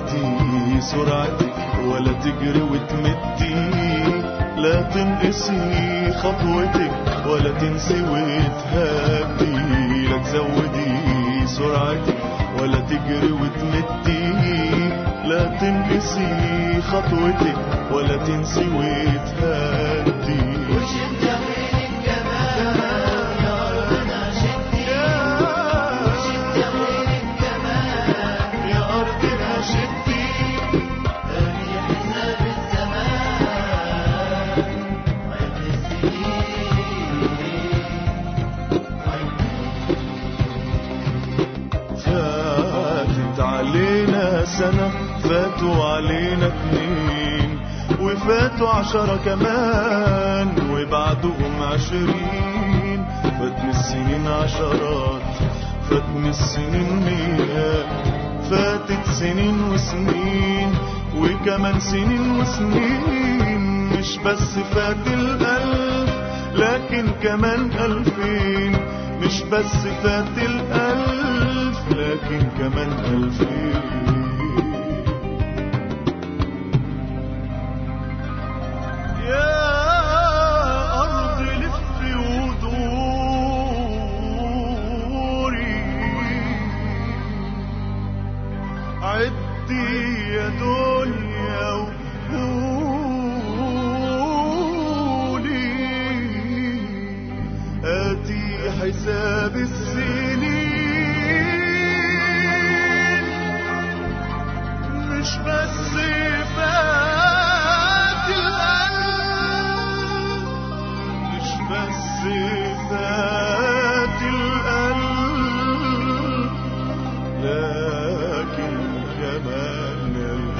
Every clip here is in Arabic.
تزودي سرعتك ولا تجري وتمدي، لا تنقصي خطوتك ولا تنسي وتهدي. لا تزودي سرعتك ولا تجري وتمدي، لا تنقصي خطوتك ولا تنسي وتهدي. سنة فاتوا علينا 2 وفاتوا 10 كمان وبعدهم 20. فات من السنين عشرات، فات من السنين مئات، فاتت سنين وسنين وكمان سنين وسنين. مش بس فات 1000 لكن كمان 2000. مش بس فات 1000 لكن كمان 2000. عدي يا دنيا وقولي آتي حساب السنين. مش بس فات 1000، مش بس فات 1000 لكن كمان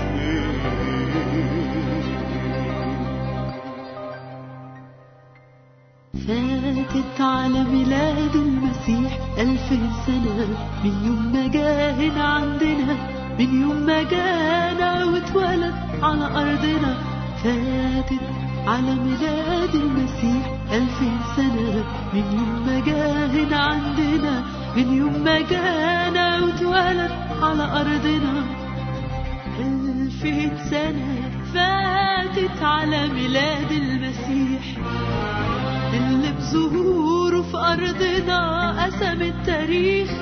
2000. فاتت على ميلاد المسيح 2000 سنة من يوم ما جه هنا عندنا، من يوم ما جانا واتولد على أرضنا. فاتت على ميلاد المسيح 2000 سنة من يوم ما جه هنا عندنا، من يوم ما جانا واتولد على أرضنا. 2000 سنة فاتت على ميلاد المسيح اللي بظهوره في أرضنا قسم التاريخ.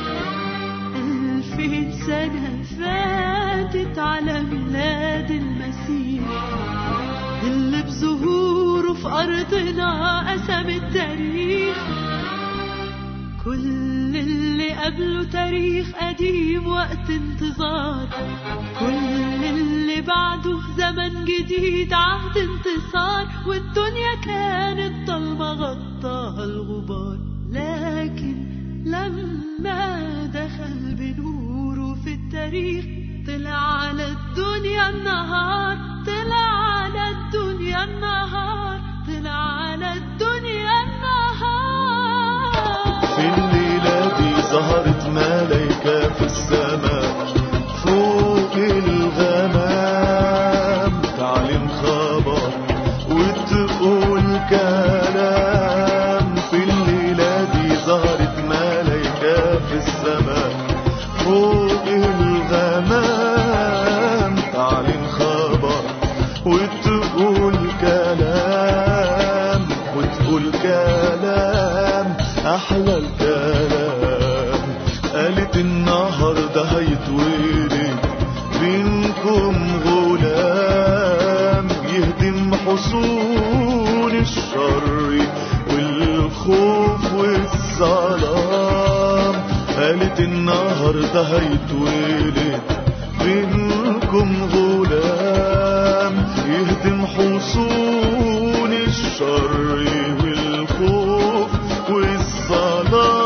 2000 سنة فاتت على ميلاد المسيح اللي بظهوره في أرضنا قسم التاريخ. كل اللي قبله تاريخ قديم وقت انتظار، كل اللي بعده زمن جديد عهد انتصار. والدنيا كانت ضلمة غطاها الغبار، لكن لما دخل بنوره في التاريخ طلع على الدنيا النهار، طلع على الدنيا النهار، طلع على الدنيا النهار. في الليلة دي ظهرت ملايكة في السماء فوق الغمام، تعلن خبر وتقول كلام. في الليلة دي ظهرت ملايكة في السماء فوق الغمام، تعلن خبر وتقول كلام، وتقول كلام أحلى الكلام. قالت النهاردة هيتولد بينكم غلام يهدم حصون الشر والخوف والظلام. قالت النهاردة هيتولد بينكم غلام يهدم حصون الشر والخوف والظلام.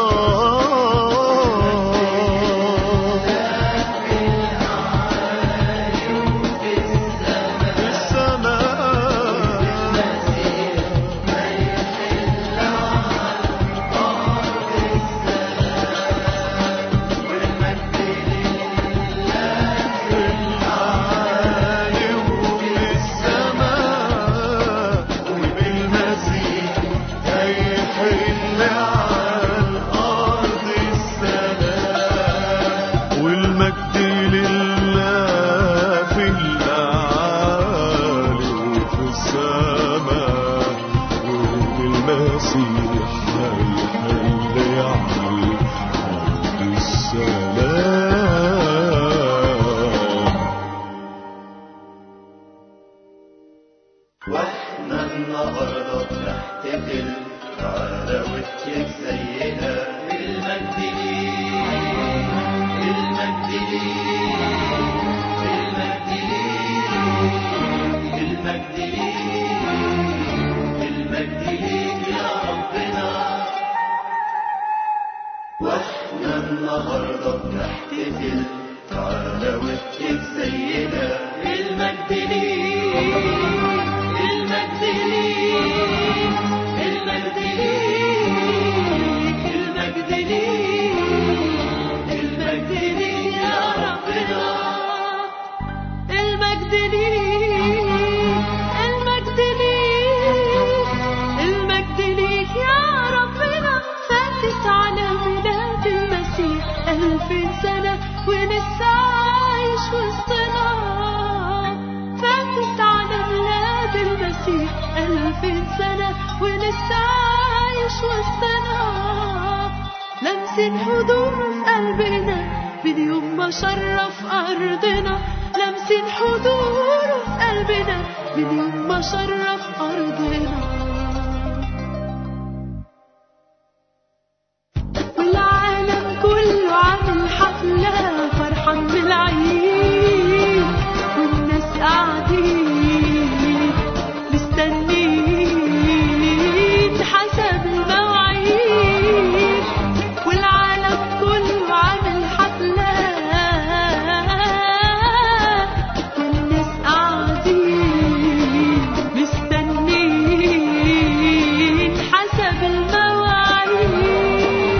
المجد ليك، المجد ليك يا ربنا. فاتت على ميلاد المسيح 2000 سنة ولسه عايش وسطنا. فاتت على ميلاد المسيح 2000 سنة ولسه عايش وسطنا. لمسين حضوره في قلبنا من يوم ما شرف أرضنا. لمسين حضوره في قلبنا من يوم ما شرف أرضنا. والعالم كله عامل حفلة فرحان بالعيد، والناس قاعدين مستنين حسب المواعيد. والعالم كله عامل حفلة والناس قاعدين مستنين حسب المواعيد.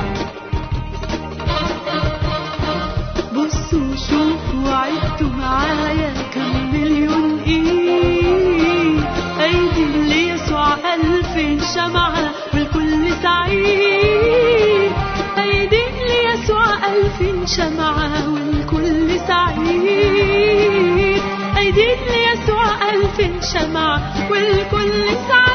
بصوا شوفوا عدوا معايا كم مليون ايد، ايدي ليسوع 2000 شمعة والكل سعيد. ايدي ليسوع 2000 شمعة والكل سعيد. ايدي ليسوع 2000 شمعة والكل سعيد.